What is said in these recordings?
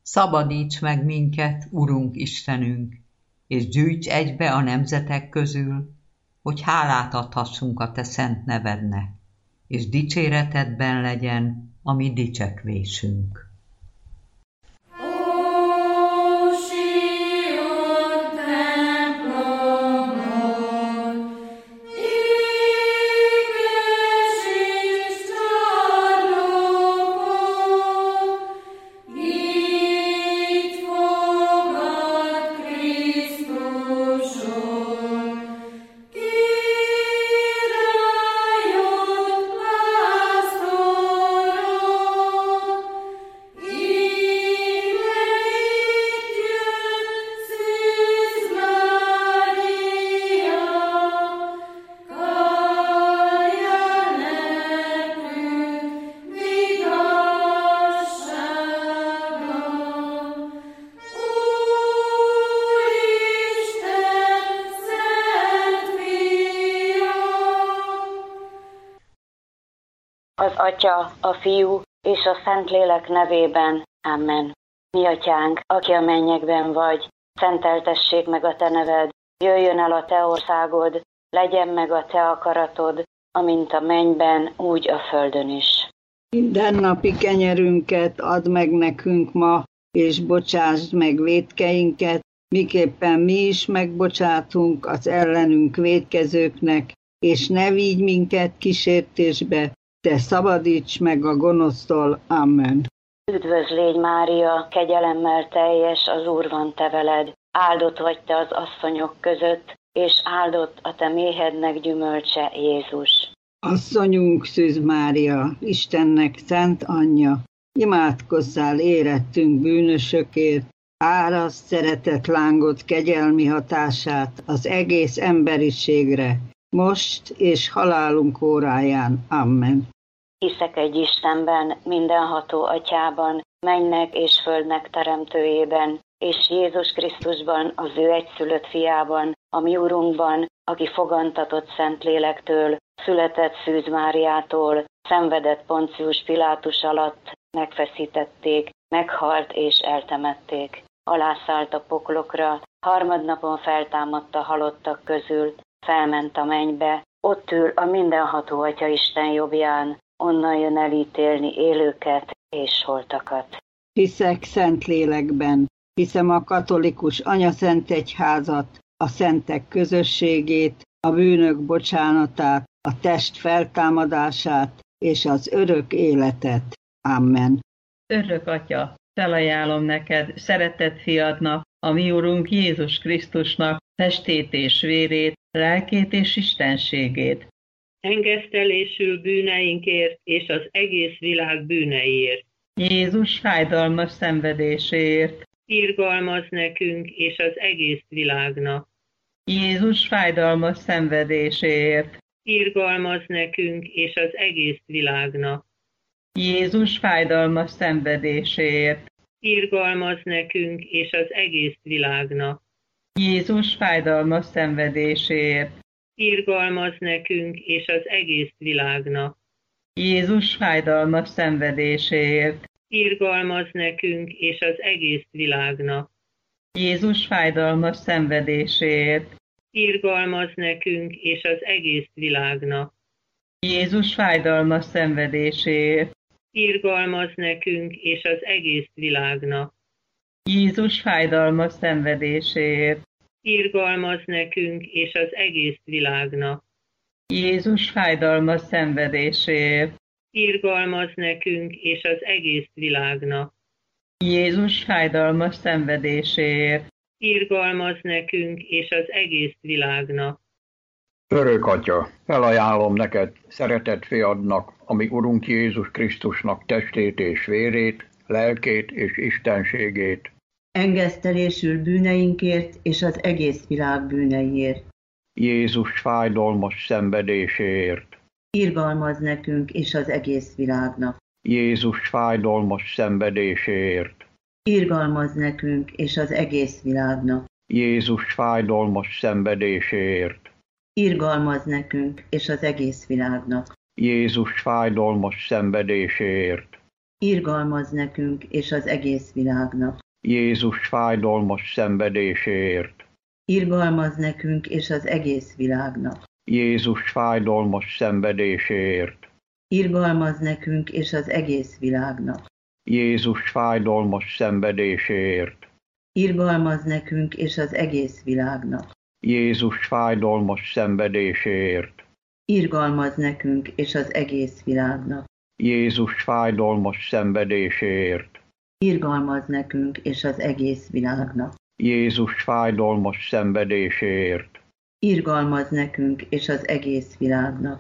Szabadíts meg minket, Urunk Istenünk, és gyűjts egybe a nemzetek közül, hogy hálát adhassunk a te szent nevednek, és dicséretedben legyen a mi dicsekvésünk. Az Atya, a Fiú és a Szentlélek nevében. Amen. Mi Atyánk, aki a mennyekben vagy, szenteltessék meg a te neved, jöjjön el a te országod, legyen meg a te akaratod, amint a mennyben, úgy a földön is. Mindennapi kenyerünket add meg nekünk ma, és bocsásd meg vétkeinket, miképpen mi is megbocsátunk az ellenünk vétkezőknek, és ne vigy minket kísértésbe, de szabadíts meg a gonosztól. Amen. Üdvözl légy, Mária, kegyelemmel teljes, az Úr van te veled, áldott vagy te az asszonyok között, és áldott a te méhednek gyümölcse, Jézus. Asszonyunk Szűz Mária, Istennek szent anyja, imádkozzál érettünk bűnösökért, áraszt szeretett lángot kegyelmi hatását az egész emberiségre, most és halálunk óráján. Amen. Hiszek egy Istenben, mindenható Atyában, mennynek és földnek teremtőjében, és Jézus Krisztusban, az ő egyszülött fiában, a mi Urunkban, aki fogantatott Szentlélektől, született Szűz Máriától, szenvedett Poncius Pilátus alatt, megfeszítették, meghalt és eltemették. Alászállt a poklokra, harmadnapon feltámadt a halottak közül, felment a mennybe, ott ül a mindenható Atya Isten jobbján, onnan jön elítélni élőket és holtakat. Hiszek Szentlélekben, hiszem a katolikus anyaszent egyházat, a szentek közösségét, a bűnök bocsánatát, a test feltámadását és az örök életet. Amen. Örök Atya, felajánlom neked, szeretett fiadnak, a mi Urunk Jézus Krisztusnak testét és vérét, lelkét és istenségét. Engesztelésül bűneinkért és az egész világ bűneiért. Jézus fájdalmas szenvedéséért. Irgalmaz nekünk és az egész világnak. Jézus fájdalmas szenvedéséért. Irgalmaz nekünk és az egész világnak. Jézus fájdalmas szenvedéséért. Irgalmaz nekünk és az egész világnak. Jézus fájdalmas szenvedéséért. Irgalmaz nekünk és az egész világnak. Jézus fájdalmas szenvedéséért. Irgalmaz nekünk és az egész világnak. Jézus fájdalmas szenvedéséért. Irgalmaz nekünk és az egész világnak. Jézus fájdalmas szenvedéséért. Irgalmaz nekünk és az egész világnak. Jézus fájdalmas szenvedéséért. Irgalmaz nekünk és az egész világnak. Jézus fájdalmas szenvedéséért. Irgalmaz nekünk és az egész világnak. Jézus fájdalmas szenvedéséért. Irgalmaz nekünk és az egész világnak. Örök Atya, felajánlom neked, szeretett fiadnak, ami Urunk Jézus Krisztusnak testét és vérét, lelkét és istenségét. Engesztelésül bűneinkért és az egész világ bűneiért. Jézus fájdalmas szenvedéséért. Irgalmaz nekünk és az egész világnak. Jézus fájdalmas szenvedéséért. Irgalmaz nekünk és az egész világnak. Jézus fájdalmas szenvedéséért. Irgalmaz nekünk és az egész világnak. Jézus fájdalmas szenvedéséért. irgalmaz nekünk és az egész világnak. Jézus fájdalmas szenvedéséért. Irgalmaz nekünk és az egész világnak. Jézus fájdalmas szenvedéséért. Irgalmaz nekünk és az egész világnak. Jézus fájdalmas szenvedéséért. Irgalmaz nekünk és az egész világnak. Jézus fájdalmas szenvedéséért. Irgalmaz nekünk és az egész világnak. Jézus fájdalmas szenvedéséért. Irgalmaz nekünk és az egész világnak. Jézus fájdalmas szenvedéséért. Irgalmaz nekünk és az egész világnak.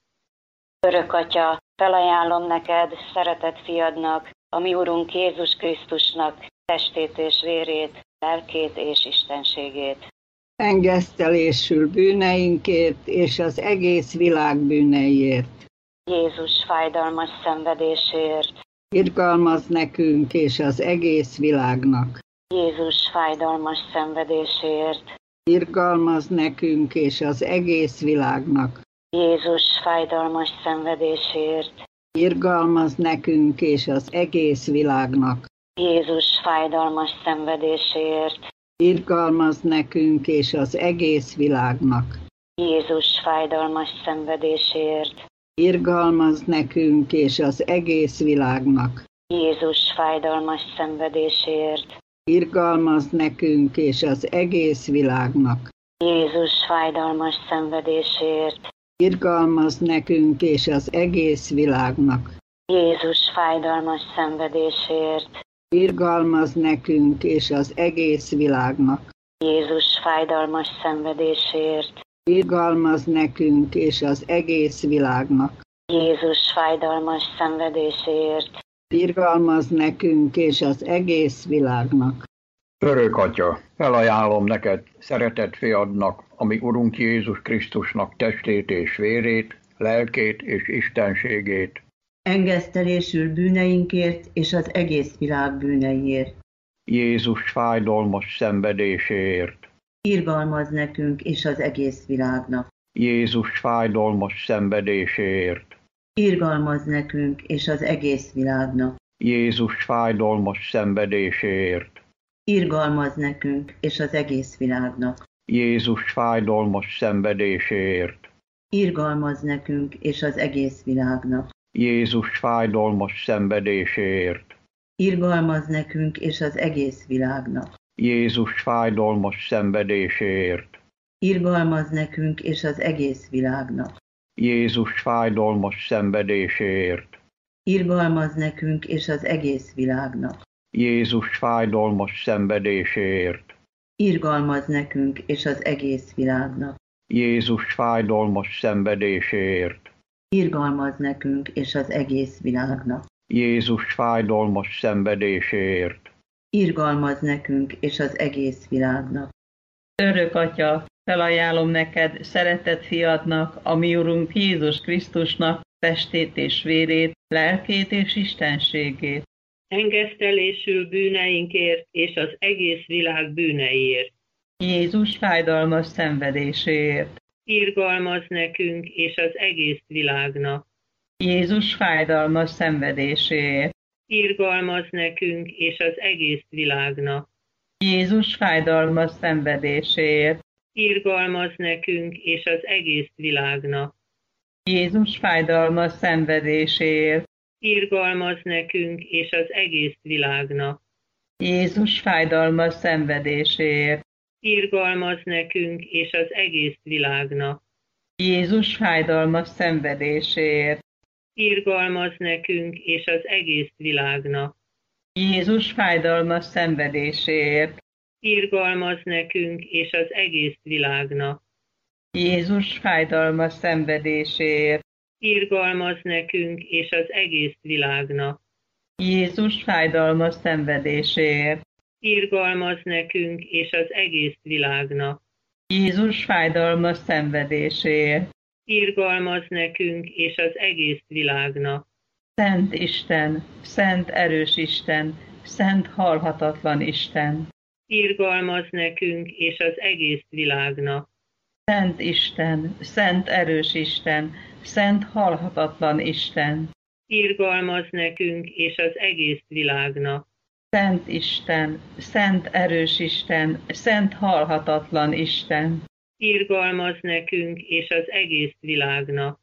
Örök Atya, felajánlom neked, szeretett fiadnak, a mi Urunk Jézus Krisztusnak testét és vérét, lelkét és istenségét. Engesztelésül bűneinkért és az egész világ bűneiért. Jézus fájdalmas szenvedéséért. Irgalmaz nekünk és az egész világnak. Jézus fájdalmas szenvedéséért. Irgalmaz nekünk és az egész világnak. Jézus fájdalmas szenvedéséért. Irgalmaz nekünk és az egész világnak. Jézus fájdalmas szenvedéséért. Irgalmaz nekünk és az egész világnak. Jézus fájdalmas szenvedéséért. Irgalmaz nekünk és az egész világnak. Jézus fájdalmas szenvedéséért. Irgalmaz nekünk és az egész világnak. Jézus fájdalmas szenvedéséért. Irgalmaz nekünk és az egész világnak. Jézus fájdalmas szenvedéséért. Irgalmaz nekünk és az egész világnak. Jézus fájdalmas szenvedéséért. Irgalmaz nekünk és az egész világnak. Jézus fájdalmas szenvedéséért. Irgalmaz nekünk és az egész világnak. Örök Atya, felajánlom neked, szeretett fiadnak, a mi Urunk Jézus Krisztusnak testét és vérét, lelkét és istenségét. Engesztelésül bűneinkért és az egész világ bűneiért. Jézus fájdalmas szenvedéséért. Irgalmaz nekünk és az egész világnak. Jézus fájdalmas szenvedéséért. Irgalmaz nekünk és az egész világnak. Jézus fájdalmas szenvedéséért. Irgalmaz nekünk és az egész világnak. Jézus fájdalmas szenvedéséért. Irgalmaz nekünk és az egész világnak. Jézus fájdalmas szenvedéséért. Irgalmaz nekünk és az egész világnak. Jézus fájdalmas szenvedéséért. Irgalmaz nekünk és az egész világnak. Jézus fájdalmas szenvedéséért. Irgalmaz nekünk és az egész világnak. Jézus fájdalmas szenvedéséért. Irgalmaz nekünk és az egész világnak. Jézus fájdalmas szenvedéséért. Irgalmaz nekünk és az egész világnak. Jézus fájdalmas szenvedéséért. Irgalmaz nekünk és az egész világnak. Örök Atya, felajánlom neked, szeretett fiadnak, a mi Urunk Jézus Krisztusnak testét és vérét, lelkét és istenségét. Engesztelésül bűneinkért és az egész világ bűneiért. Jézus fájdalmas szenvedéséért. Irgalmaz nekünk és az egész világnak. Jézus fájdalmas szenvedéséért. Irgalmaz nekünk és az egész világnak. Jézus fájdalmas szenvedéséért. Irgalmaz nekünk és az egész világnak. Jézus fájdalmas szenvedéséért. Irgalmaz nekünk és az egész világnak. Jézus fájdalmas szenvedéséért. Irgalmaz nekünk és az egész világnak. Jézus fájdalmas szenvedéséért. Irgalmaz nekünk és az egész világnak. Jézus fájdalmas szenvedéséért. Irgalmaz nekünk és az egész világnak. Jézus fájdalmas szenvedéséért. Irgalmaz nekünk és az egész világnak. Jézus fájdalmas szenvedéséért. Irgalmaz nekünk és az egész világnak. Jézus fájdalmas szenvedéséért. Irgalmaz nekünk és az egész világnak. Szent Isten, szent erős Isten, szent halhatatlan Isten. Irgalmaz nekünk és az egész világnak. Szent Isten, szent erős Isten, szent halhatatlan Isten. Irgalmaz nekünk és az egész világnak. Szent Isten, szent erős Isten, szent halhatatlan Isten, Irgalmaz nekünk és az egész világnak.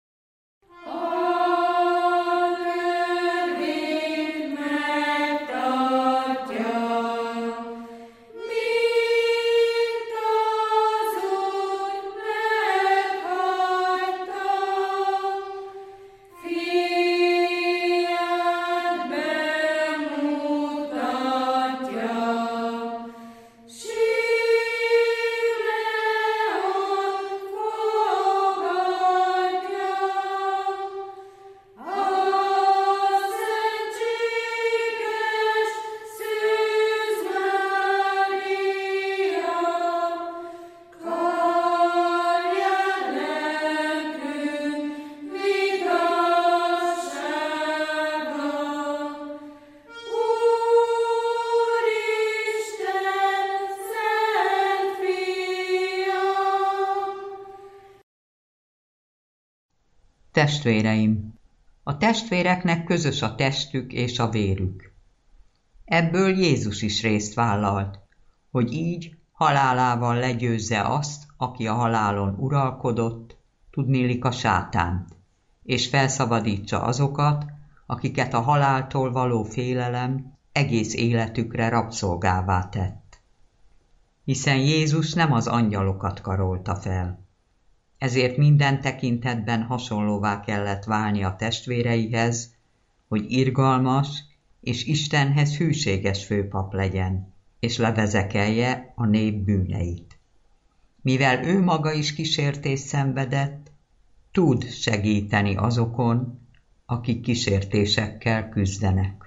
Testvéreim, a testvéreknek közös a testük és a vérük. Ebből Jézus is részt vállalt, hogy így halálával legyőzze azt, aki a halálon uralkodott, tudniillik a sátánt, és felszabadítsa azokat, akiket a haláltól való félelem egész életükre rabszolgává tett. Hiszen Jézus nem az angyalokat karolta fel. Ezért minden tekintetben hasonlóvá kellett válni a testvéreihez, hogy irgalmas és Istenhez hűséges főpap legyen, és levezekelje a nép bűneit. Mivel ő maga is kísértést szenvedett, tud segíteni azokon, akik kísértésekkel küzdenek.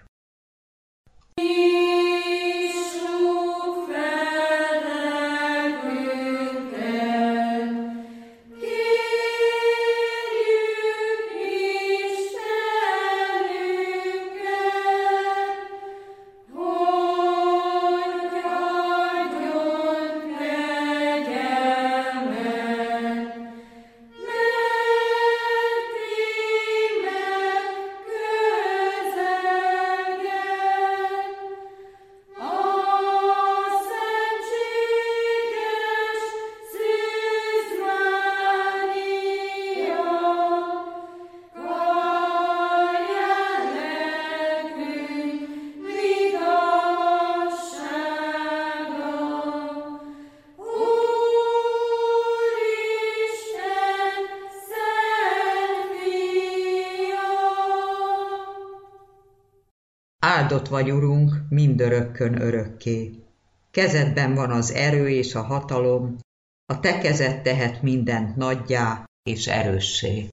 Áldott vagy, Urunk, mindörökkön örökké. Kezedben van az erő és a hatalom, a te kezed tehet mindent nagyjá és erőssé.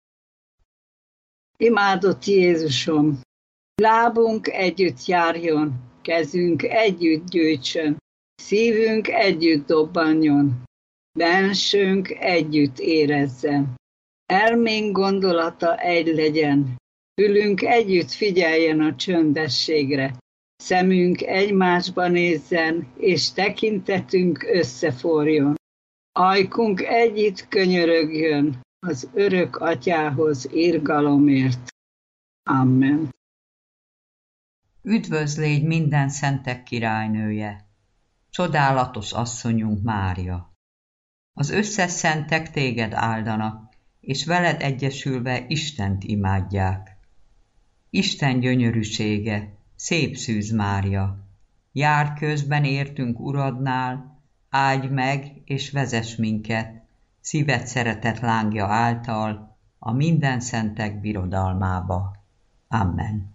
Imádott Jézusom, lábunk együtt járjon, kezünk együtt gyűjtsön, szívünk együtt dobbanjon, bensőnk együtt érezzen. Elménk gondolata egy legyen, fülünk együtt figyeljen a csöndességre, szemünk egymásba nézzen, és tekintetünk összeforjon. Ajkunk együtt könyörögjön az örök Atyához irgalomért. Amen. Üdvözlégy minden szentek királynője, csodálatos asszonyunk Mária! Az összes szentek téged áldanak, és veled egyesülve Istent imádják. Isten gyönyörűsége, szép szűz Mária, jár közben értünk Uradnál, áldj meg és vezess minket, szíved szeretet lángja által, a minden szentek birodalmába. Amen.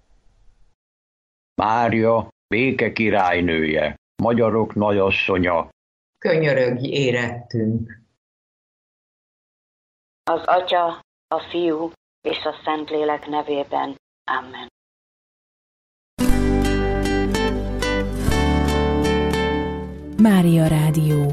Mária, béke királynője, magyarok nagyasszonya, Könyörögj érettünk! Az Atya, a Fiú és a Szentlélek nevében. Amen. Mária Rádió.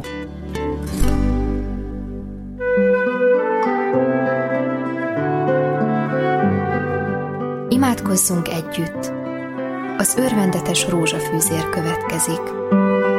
Imádkozzunk együtt! Az örvendetes rózsafűzér következik.